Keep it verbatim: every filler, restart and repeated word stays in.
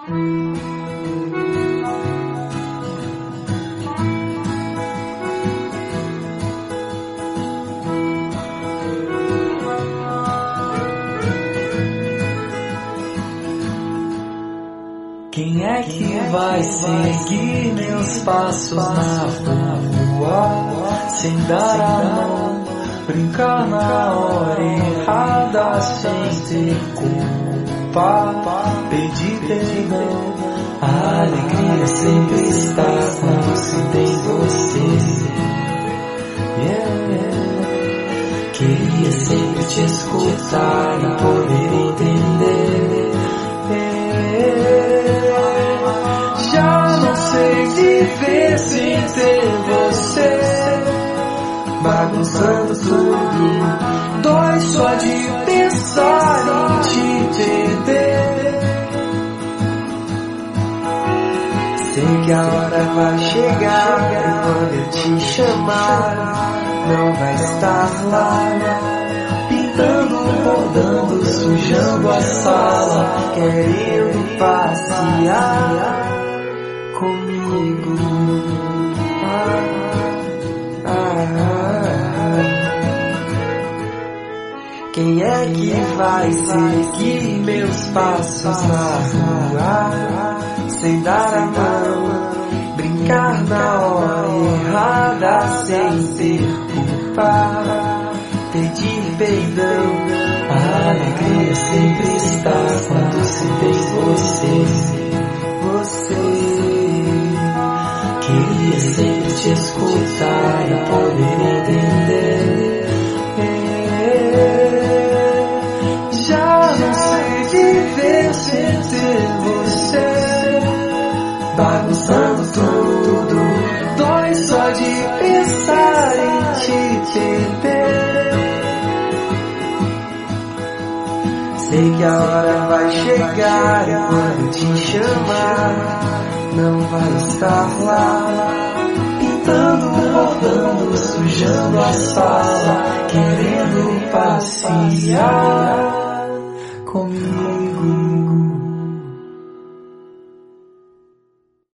Quem é que vai seguir meus passos na rua, sem dar a mão, brincar na hora errada, sem ter culpa, pedir perdão? A alegria sempre está quando se tem você. Yeah. Queria sempre te escutar e poder entender. Já não sei viver sem ter você, bagunçando tudo, dói só de pensar em te perder. Sei que a hora vai chegar, quando eu te chamar, não vai estar lá, pintando, bordando, sujando a sala, querendo passear comigo. Ah, ah, ah. Quem é que vai seguir meus passos na rua, sem dar a mão, brincar na hora errada, sem ter culpa, pedir perdão? A alegria sempre está quando se tem você. Você queria sempre te escutar e poder entender. Já não sei viver sem ter você, bagunçando tudo, dói só de pensar em te perder. Sei que a hora vai chegar e quando te chamar, não vai estar lá, pintando, bordando, sujando a sala, querendo passear comigo.